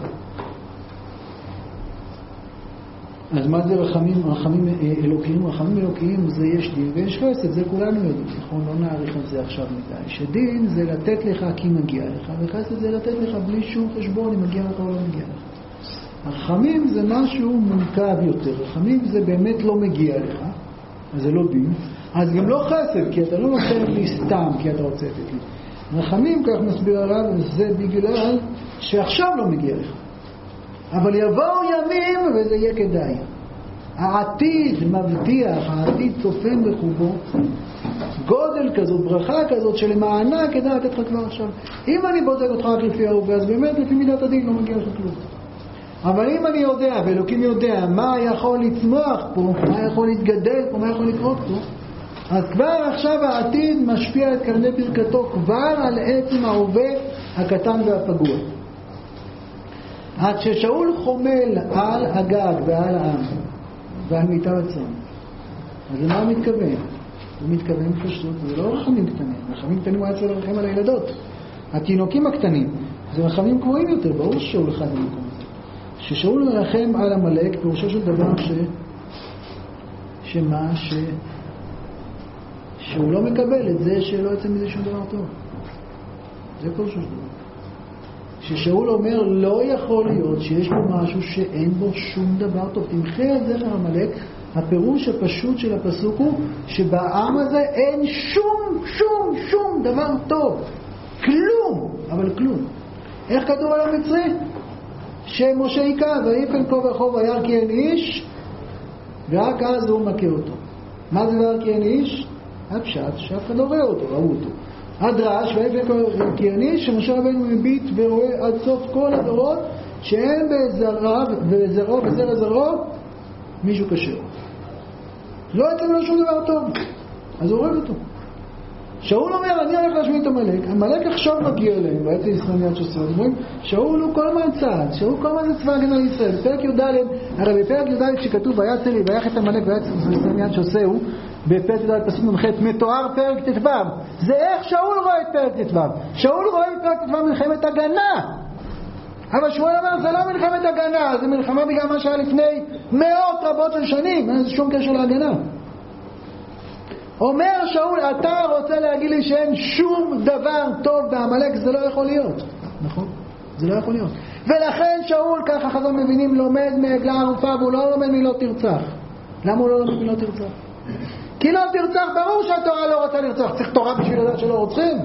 אז מה זה רחמים אלוקיים? רחמים אלוקיים זה יש דין ויש חסד, זה כולנו יודעים, נכון? לא נעריך על זה עכשיו מדי. שדין זה לתת לך כי מגיע לך, וחסד זה לתת לך בלי שום חשבון אם מגיע לך או לא מגיע לך. רחמים זה משהו מורכב יותר. רחמים זה באמת לא מגיע לך, אז זה לא דין. אז גם לא חסד, כי אתה לא נותן לי סתם כי אתה רוצה לתת לי. רחמים, כך מסביר הרב, זה בגלל שעכשיו לא מגיע לך. אבל יבואו ימים וזה יהיה כדאי. העתיד מבטיח, העתיד צופן בחובו גודל כזאת, ברכה כזאת שלמענה כדאי לתת לך כבר עכשיו. אם אני בודק אותך רק לפי ההווה, אז באמת לפי מידת הדין לא מגיע לך כלום. אבל אם אני יודע, ואלוקים יודע מה יכול לצמוח פה, מה יכול להתגדל פה, מה יכול לקרות פה, אז כבר עכשיו העתיד משפיע את קרני ברכתו כבר על עצם ההווה הקטן והפגוע. עד ששאול חומל על הגג ועל העם ועל מיטה וצאן, אז למה הוא מתכוון? הוא מתכוון פשוט, זה לא רחמים קטנים. רחמים קטנים הוא היה צריך לרחם על הילדות, התינוקים הקטנים. זה רחמים קבועים יותר, ברור ששאול אחד במקום הזה. ששאול מרחם על המלאק, פירושו של דבר שהוא לא מקבל את זה שלא יצא מזה שום דבר טוב. זה פירושו של דבר. ששאול אומר, לא יכול להיות שיש פה משהו שאין בו שום דבר טוב. תמחה את זה מהמלאק. הפירוש הפשוט של הפסוק הוא שבעם הזה אין שום דבר טוב. כלום, אבל כלום. איך כתוב על המצרי? שמשה היכה ויפן כה וכה וירא כי אין איש, ורק אז הוא מכה אותו. מה זה וירא כי אין איש? הפשט שאף אחד לא רואה אותו, ראו אותו. הדרש ויפן כה כי אין איש, שמשה רבנו מביט ורואה עד סוף כל הדורות שאין בזרעו וזרע זרעו מישהו כשר. לא יצא לו שום דבר טוב, אז הוא רואה אותו. שאול אומר, אני הולך להשמיד את המלאק. המלאק עכשיו מגיע אליהם, ויצא ישראל מיד שסוע. אומרים, שאול הוא כל הזמן צעד, שאול כל הזמן זה צבא הגנה לישראל. בפרק י"ד, הרי בפרק י"ד שכתוב, ויצא לי ויח את המלאק ויצא ישראל מיד שסוע, בפרק י"ד פסוק נ"ח, מתואר פרק ט"ו. זה איך שאול רואה את פרק ט"ו. שאול רואה את פרק ט"ו מלחמת הגנה. אבל שמואל אומר, זה לא מלחמת הגנה, זה מלחמה בגלל מה שהיה לפני מאות רבות של שנים, אין שום קשר להגנה. אומר שאול, אתה רוצה להגיד לי שאין שום דבר טוב בעמלק, זה לא יכול להיות. נכון? זה לא יכול להיות. ולכן שאול, ככה חז"ל מבינים, לומד מעגלה ערופה, והוא לא לומד מלא תרצח. למה הוא לא לומד מלא תרצח? כי לא תרצח, ברור שהתורה לא רוצה לרצח. צריך תורה בשביל לדעת שלא רוצחים.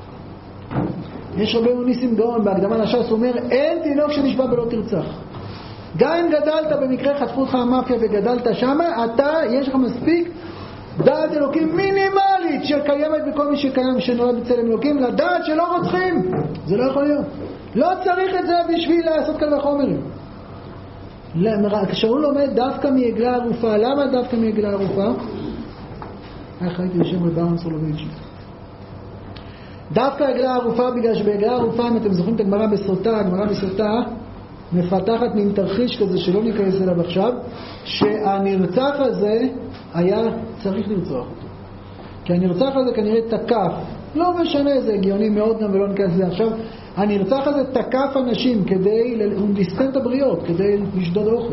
יש רבנו ניסים גאון בהקדמה לש"ס, הוא אומר, אין תינוק שנשבע בלא תרצח. גם אם גדלת במקרה, חטפו אותך המאפיה וגדלת שמה, אתה, יש לך מספיק דעת אלוקים מינימלית שקיימת בכל מי שקיים, שנולד בצלם אלוקים, לדעת שלא רוצחים. זה לא יכול להיות. לא צריך את זה בשביל לעשות כאלה וחומרים. כשאול לומד דווקא מעגלה ערופה. למה דווקא מעגלה ערופה? איך הייתי בשם רבן סולובייצ'י. דווקא עגלה ערופה, בגלל שבעגלה ערופה, אם אתם זוכרים את הגמרא בסוטה, הגמרא בסוטה מפתחת מין תרחיש כזה שלא ניכנס אליו עכשיו, שהנרצח הזה היה צריך לרצוח אותו. כי הנרצח הזה כנראה תקף, לא משנה, זה הגיוני מאוד גם ולא ניכנס לזה עכשיו, הנרצח הזה תקף אנשים כדי לסתן את הבריות, כדי לשדוד אוכל.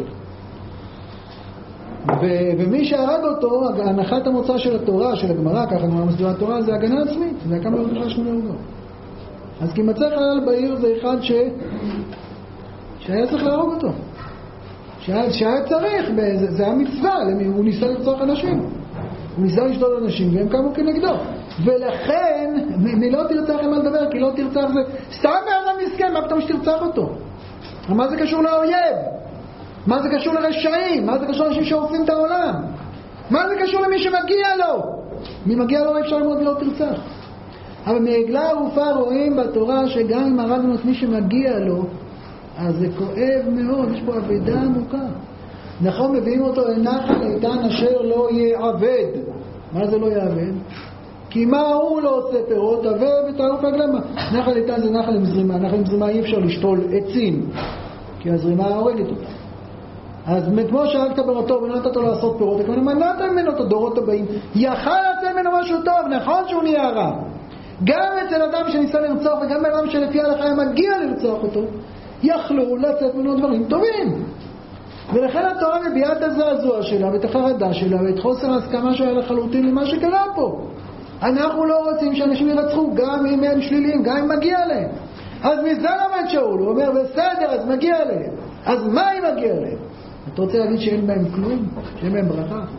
ומי שהרג אותו, הנחת המוצא של התורה, של הגמרא, ככה גמרא מסבירה התורה, זה הגנה עצמית, זה כמה לא בכלל שמונה הרגו. אז כי מצא חייל בעיר זה אחד שהיה צריך להרוג אותו. שהיה צריך, זה היה מצווה, הוא ניסה לרצוח אנשים. הוא ניסה לשדוד אנשים והם קמו כנגדו. ולכן, מלא תרצח אין מה לדבר, כי לא תרצח זה סתם באדם מסכן, מה פתאום שתרצח אותו? מה זה קשור לאויב? מה זה קשור לרשעים? מה זה קשור לאנשים שעושים את העולם? מה זה קשור למי שמגיע לו? מי מגיע לו אפשר ללמוד לא תרצח. אבל מעגלה ערופה רואים בתורה שגם אם הרגנו את מי שמגיע לו, אז זה כואב מאוד, יש פה עבודה עמוקה. נכון, מביאים אותו לנחל איתן אשר לא יעבד. מה זה לא יעבד? כי מה הוא לא עושה פירות? עבד ותערוף רגלמה. נחל איתן זה נחל עם זרימה. נחל עם זרימה אי אפשר לשתול עצים, כי הזרימה הורגת אותה. אז כמו שהרגת בראתו ונתת אותו לעשות פירות, וכמובן מנעת ממנו את הדורות הבאים. יכל לצאת ממנו משהו טוב, נכון שהוא נהיה רע. גם אצל אדם שניסה לרצוח וגם אדם שלפי ההלכה היה מגיע לרצוח אותו, יכלו לצאת ממנו דברים טובים. ולכן התורה מביאה את הזעזוע שלה ואת החרדה שלה ואת חוסר ההסכמה שלה לחלוטין למה שקרה פה. אנחנו לא רוצים שאנשים ירצחו גם אם הם שליליים, גם אם מגיע להם. אז מזה למד שאול, הוא אומר בסדר, אז מגיע להם. אז מה אם מגיע להם? אתה רוצה להגיד שאין בהם כלום? שאין בהם ברכה?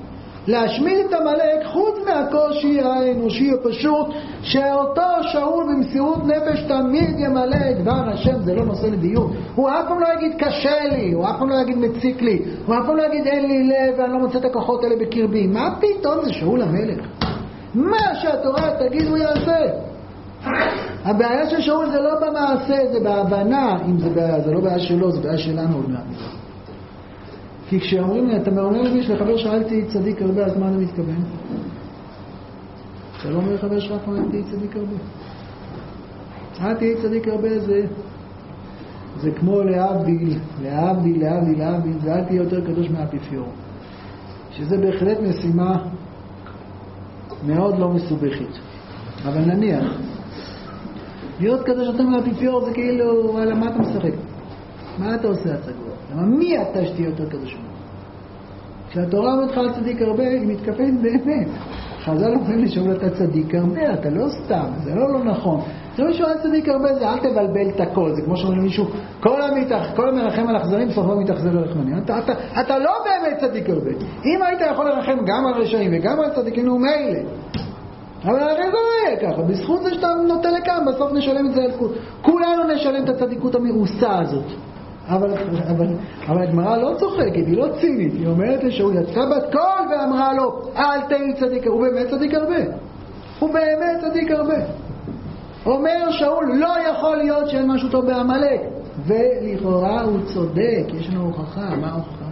להשמיד את עמלק, חוץ מהקושי האנושי הפשוט, שאותו שאול במסירות נפש תמיד ימלא את דבר השם. זה לא נושא לדיון. הוא אף פעם לא יגיד קשה לי, הוא אף פעם לא יגיד מציק לי, הוא אף פעם לא יגיד אין לי לב ואני לא מוצא את הכוחות האלה בקרבי. מה פתאום? זה שאול המלך. מה שהתורה תגיד הוא יעשה. הבעיה של שאול זה לא במעשה, זה בהבנה. אם זה בעיה, זה לא בעיה שלו, זה בעיה שלנו עוד מעט. כי כשאומרים לי, אתה אומר למישהו, לחבר שלך אל תהי צדיק הרבה, אז מה אני מתכוון? אתה לא אומר לחבר שלך אל תהי צדיק הרבה. אל תהי צדיק הרבה זה כמו להבדיל, זה אל תהיה יותר קדוש מהאפיפיור. שזה בהחלט משימה מאוד לא מסובכת. אבל נניח, להיות קדוש יותר מהאפיפיור זה כאילו, וואלה, מה אתה משחק? מה אתה עושה הצגות? למה מי אתה שתהיה יותר קדוש ממנו? כשהתורה אומרת לך על צדיק הרבה, היא מתכוונת באמת. חז"ל אומרים לי שאומרים אתה צדיק הרבה, אתה לא סתם, זה לא נכון. זה לא מישהו על צדיק הרבה, זה אל תבלבל את הכל. זה כמו שאומרים מישהו, כל המרחם על אכזרים, סופו מתאכזר לרחמנים. אתה לא באמת צדיק הרבה. אם היית יכול לרחם גם על רשעים וגם על צדיקים, הוא מילא. אבל הרי זה לא יהיה ככה. בזכות זה שאתה נוטה לכאן, בסוף נשלם את זה על כולנו נשלם את הצדיקות המאוסה הזאת. אבל הגמרא לא צוחקת, היא לא צינית. היא אומרת לשאול, יצא בת קול ואמרה לו, אל תהי צדיק. הוא באמת צדיק הרבה. הוא באמת צדיק הרבה. אומר שאול, לא יכול להיות שאין משהו טוב בעמלק. ולכאורה הוא צודק. יש לנו הוכחה. מה ההוכחה?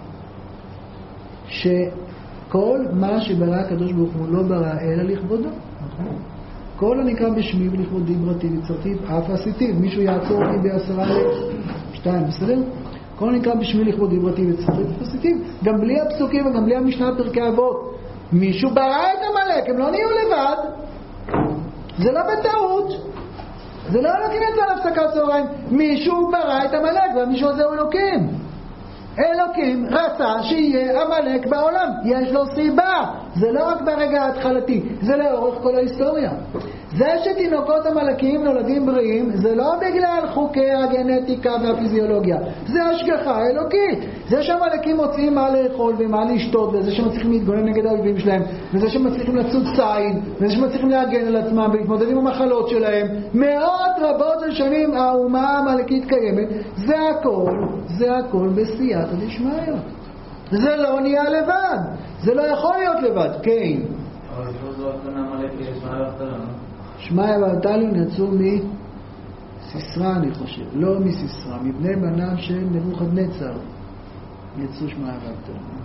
שכל מה שברא הקדוש ברוך הוא לא ברא אלא לכבודו. כל הנקרא בשמי ולכבודי ברתי וצרתי אף עשיתיו. מישהו יעצור אותי ב10,2, בסדר? כל הנקרא בשמי לכבודי ברתי וצרתי אף עשיתיו. גם בלי הפסוקים וגם בלי המשנה פרקי אבות. מישהו ברא את עמלק, הם לא נהיו לבד. זה לא בטעות. זה לא אלוקים יצא להפסקת צהריים. מישהו ברא את עמלק, והמישהו הזה הוא אלוקים. אלוקים רצה שיהיה עמלק בעולם. יש לו סיבה. זה לא רק ברגע ההתחלתי, זה לאורך כל ההיסטוריה. זה שתינוקות עמלקים נולדים בריאים, זה לא בגלל חוקי הגנטיקה והפיזיולוגיה. זה השגחה אלוקית. זה שעמלקים מוצאים מה לאכול ומה לשתות, וזה שמצליחים להתגונן נגד האויבים שלהם, וזה שמצליחים לצוד ציד, וזה שמצליחים להגן על עצמם ולהתמודד עם המחלות שלהם. מאות רבות של שנים האומה העמלקית קיימת. זה הכל בסייעתא דשמיא. זה לא נהיה לבד. זה לא יכול להיות לבד. כן. אבל זה לא זו התקנה עמלק שמעיה ואבטליון, לא? שמעיה ואבטליון יצאו מסיסרא, אני חושב. לא מסיסרא, מבני בניו של נבוכדנצר יצאו שמעיה ואבטליון.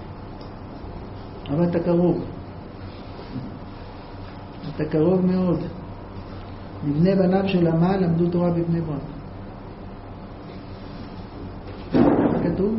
אבל אתה קרוב מאוד. מבני בניו של המן למדו תורה בבני ברק. כתוב?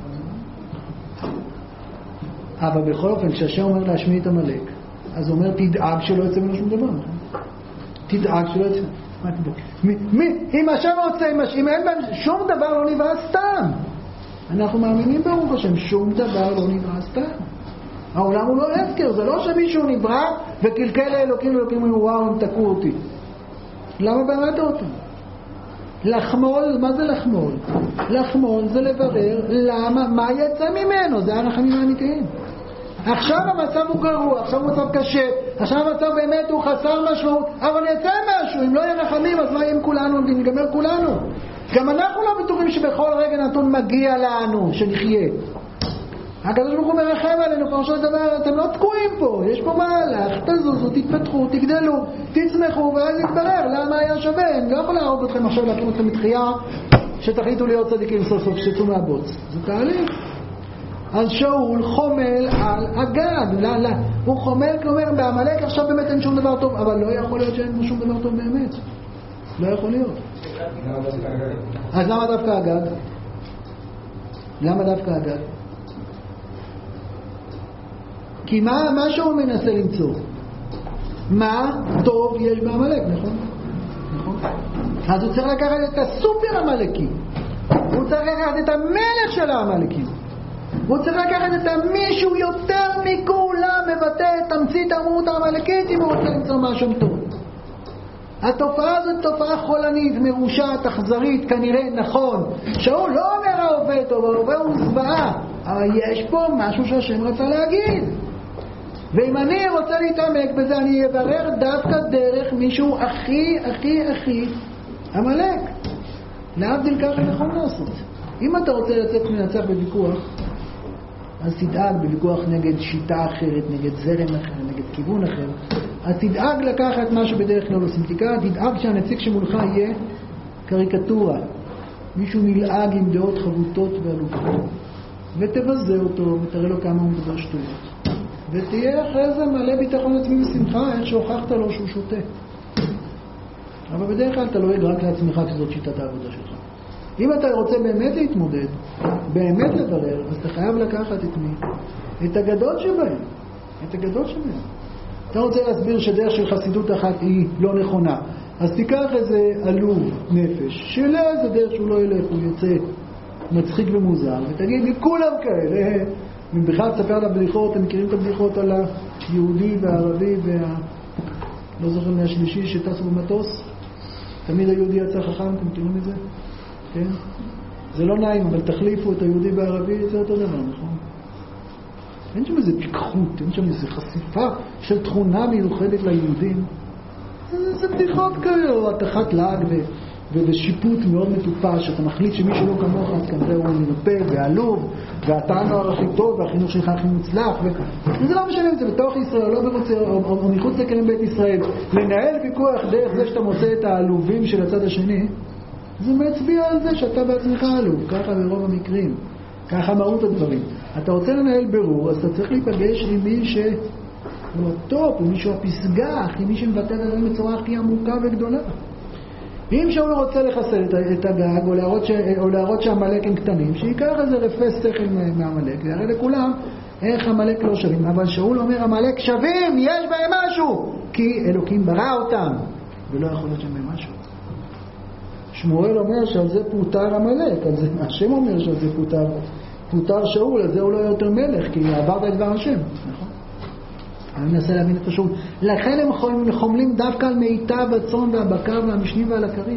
אבל בכל אופן, כשהשם אומר להשמיד את עמלק, אז הוא אומר, תדאג שלא יצא ממנו שום דבר. תדאג שלא יצא. אם השם רוצה, אם אין בהם, שום דבר לא נברא סתם. אנחנו מאמינים ברוך השם, שום דבר לא נברא סתם. העולם הוא לא הפקר, זה לא שמישהו נברא וקלקל לאלוקים, ואלוקים אומרים, וואו, הם תקעו אותי. למה בראת אותו? לחמול, מה זה לחמול? לחמול זה לברר למה, מה יצא ממנו, זה הרחמים האמיתיים. עכשיו המצב הוא גרוע, עכשיו הוא מצב קשה, עכשיו המצב באמת הוא חסר משמעות, אבל יצא משהו, אם לא יהיה רחמים אז מה יהיה עם כולנו, נגמר כולנו. גם אנחנו לא בטוחים שבכל רגע נתון מגיע לנו שנחיה. הקדוש ברוך הוא מרחם עלינו, פרשת דבר, אתם לא תקועים פה, יש פה מהלך, תזוזו, תתפתחו, תגדלו, תצמחו, ואז יתברר למה היה שווה. אני לא יכול להרוג אתכם עכשיו, להקים אתכם מתחייה, שתחליטו להיות צדיקים סוף סוף, שתצאו מהבוץ. זה תהליך. אז שאול חומל על הגג, הוא חומל, כלומר, בעמלק עכשיו באמת אין שום דבר טוב, אבל לא יכול להיות שאין שום דבר טוב באמת. לא יכול להיות. אז למה דווקא הגג? למה דווקא הגג? כי מה שהוא מנסה למצוא? מה טוב יש בעמלק, נכון? נכון? אז הוא צריך לקחת את הסופר עמלקי. הוא צריך לקחת את המלך של העמלקים. הוא צריך לקחת את מישהו יותר מכולם מבטא את תמצית המהות העמלקית אם הוא רוצה למצוא משהו טוב. התופעה הזאת תופעה חולנית, מרושעת, אכזרית, כנראה נכון. שאול לא אומר ההווה טוב, ההווה הוא זוועה. אבל יש פה משהו שהשם רצה להגיד. ואם אני רוצה להתעמק בזה, אני אברר דווקא דרך מישהו הכי עמלק. להבדיל ככה נכון לעשות. אם אתה רוצה לצאת מנצח בוויכוח, אז תדאג בוויכוח נגד שיטה אחרת, נגד זרם אחר, נגד כיוון אחר, אז תדאג לקחת מה שבדרך כלל עושים. תדאג שהנציג שמולך יהיה קריקטורה, מישהו נלעג עם דעות חבוטות ועלוקות, ותבזה אותו ותראה לו כמה הוא מדבר שטויות, ותהיה אחרי זה מלא ביטחון עצמי ושמחה איך שהוכחת לו שהוא שותה. אבל בדרך כלל אתה לועג רק לעצמך, כי זאת שיטת העבודה שלך. אם אתה רוצה באמת להתמודד, באמת לברר, אז אתה חייב לקחת את מי? את הגדול שבהם. את הגדול שבהם. אתה רוצה להסביר שדרך של חסידות אחת היא לא נכונה, אז תיקח איזה עלוב נפש, שאלה זה דרך שהוא לא ילך, הוא יוצא מצחיק ומוזר, ותגיד לי, כולם כאלה. ובכלל תספר על הבדיחות, אתם מכירים את הבדיחות על היהודי והערבי לא זוכר מהשלישי שטסו במטוס? תמיד היהודי יצא חכם, אתם מכירים את זה? כן? זה לא נעים, אבל תחליפו את היהודי והערבי, זה אותו דבר, נכון? אין שם איזה פיקחות, אין שם איזה חשיפה של תכונה מיוחדת ליהודים. זה בדיחות כאלה, או התחת לעג ובשיפוט מאוד מטופש, שאתה מחליט שמישהו לא כמוך, אז כנראה הוא מנפה ועלוב, ואתה הנוער הכי טוב, והחינוך שלך הכי מוצלח, וזה לא משנה אם זה בתוך ישראל, לא במוצא, או מחוץ לכלים בית ישראל. לנהל ויכוח דרך זה שאתה מוצא את העלובים של הצד השני, זה מצביע על זה שאתה בעצמך עלוב, ככה ברוב המקרים, ככה מהות הדברים. אתה רוצה לנהל ברור, אז אתה צריך להיפגש עם מי שהוא הטופ, עם מישהו הפסגה, עם מי שמבטא דברים בצורה הכי עמוקה וגדולה. אם שאול רוצה לחסל את הגג, או להראות שהמלאק הם קטנים, שיקח איזה רפס שכל מהמלאק, ויראה לכולם איך המלאק לא שווים. אבל שאול אומר, המלאק שווים, יש בהם משהו, כי אלוקים ברא אותם, ולא יכול להיות שם בהם משהו. שמואל אומר שעל זה פוטר המלאק, על זה השם אומר שעל זה פוטר שאול, על זה הוא לא יותר מלך, כי עברת את דבר השם, נכון? אני מנסה להבין את השאול. לכן הם חומלים דווקא על מיטב הצאן והבקר והמשנים ועל הקרים.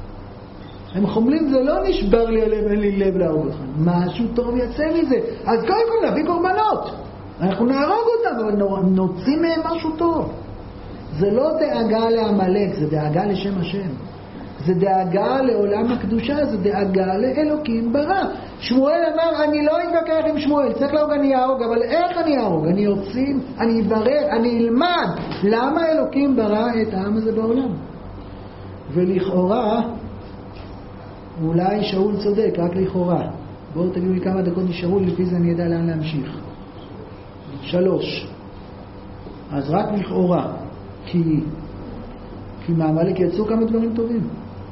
הם חומלים, זה לא נשבר לי הלב, אין לי לב להרוג אותך. משהו טוב יצא מזה. אז קודם כל נביא קורבנות. אנחנו נהרוג אותם, אבל נוציא מהם משהו טוב. זה לא דאגה לעמלק, זה דאגה לשם השם. זה דאגה לעולם הקדושה, זה דאגה לאלוקים ברא. שמואל אמר, אני לא אתווכח עם שמואל, צריך להרוג, אני אהרוג, אבל איך אני אהרוג? אני יוצא, אני אברר, אני אלמד למה אלוקים ברא את העם הזה בעולם. ולכאורה, אולי שאול צודק, רק לכאורה. בואו תגידו לי כמה דקות נשארו, לפי זה אני ידע לאן להמשיך. 3. אז רק לכאורה, כי מהמלאק יצאו כמה דברים טובים.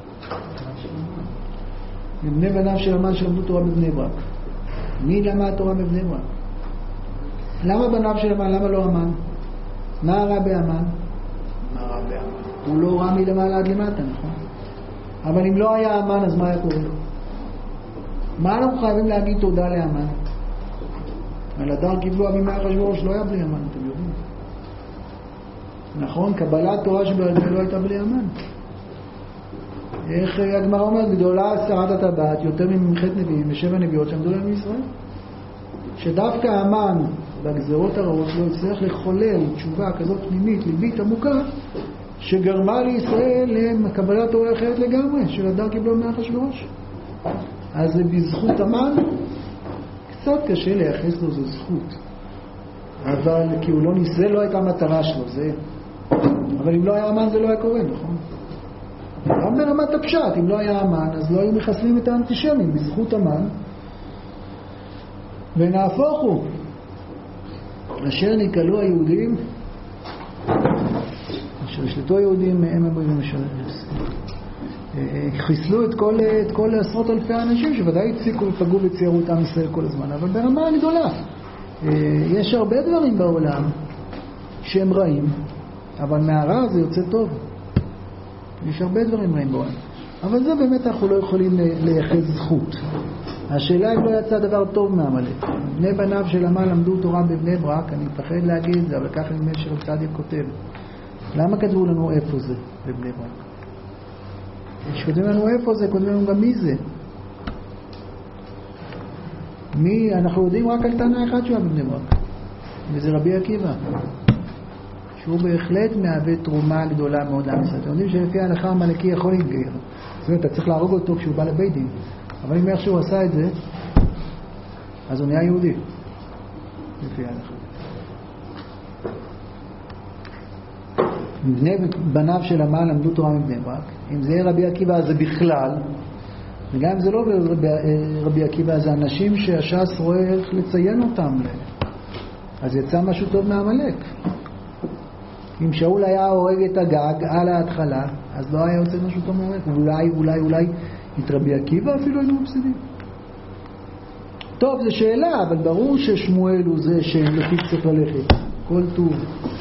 מבני בניו של המן שלמדו תורה בבני ברק. מי למד תורה בבני ברק? למה בניו של המן? למה לא המן? מה רע בהמן? הוא לא רע מלמעלה עד למטה, נכון? אבל אם לא היה המן, אז מה היה קורה לו? מה אנחנו חייבים להגיד תודה להמן? על הדר קיבלו אבי מאחשוורוש, לא היה בלי המן, אתם יודעים. נכון, קבלת תורה שבעל פה לא הייתה בלי המן. איך הגמרא אומרת, גדולה שרת הטבעת יותר ממלכת נביאים ו7 נביאות שעמדו להם מישראל. שדווקא המן בגזרות הרעות לא הצליח לחולל תשובה כזאת פנימית, ליבית עמוקה, שגרמה לישראל לקבלת תורה אחרת לגמרי, של הדר קיבלו מאחשוורוש. אז זה בזכות המן, קצת קשה לייחס לו, זו זכות. אבל כי הוא לא ניסה, לא הייתה מטרה שלו, זה. אבל אם לא היה המן זה לא היה קורה, נכון? גם ברמת הפשט, אם לא היה המן, אז לא היו מחסלים את האנטישמים, בזכות המן. ונהפוך הוא, אשר נקלו היהודים, אשר שלטו היהודים, הם אמורים חיסלו את כל עשרות אלפי האנשים, שוודאי הציקו ופגעו וציירו את עם ישראל כל הזמן, אבל ברמה גדולה. יש הרבה דברים בעולם שהם רעים, אבל מהרע זה יוצא טוב. יש הרבה דברים רעים בעולם. אבל זה באמת אנחנו לא יכולים לייחס זכות. השאלה אם לא יצא דבר טוב מהמלאק. בני בניו של המן למדו תורה בבני ברק, אני מפחד להגיד את זה, אבל ככה נדמה שרב צדיה כותב. למה כתבו לנו איפה זה בבני ברק? כשכותבים לנו איפה זה, כותבים לנו גם מי זה. אנחנו יודעים רק על תנא אחד שהיה בבני ברק. וזה רבי עקיבא, שהוא בהחלט מהווה תרומה גדולה מאוד לעם ישראל. אתם יודעים שלפי ההלכה המלאקי יכול להתגייר, זאת אומרת, אתה צריך להרוג אותו כשהוא בא לבית דין, אבל אם איך שהוא עשה את זה, אז הוא נהיה יהודי, לפי ההלכה. בניו של המן למדו תורה מבני ברק. אם זה רבי עקיבא זה בכלל, וגם אם זה לא רבי עקיבא, זה אנשים שהש"ס רואה איך לציין אותם. אז יצא משהו טוב מהמלאק. אם שאול היה הורג את הגג על ההתחלה, אז לא היה יוצא משהו טוב מהמלאק. אולי את רבי עקיבא אפילו היינו מפסידים. טוב, זו שאלה, אבל ברור ששמואל הוא זה שלפיו צריך ללכת. כל טוב.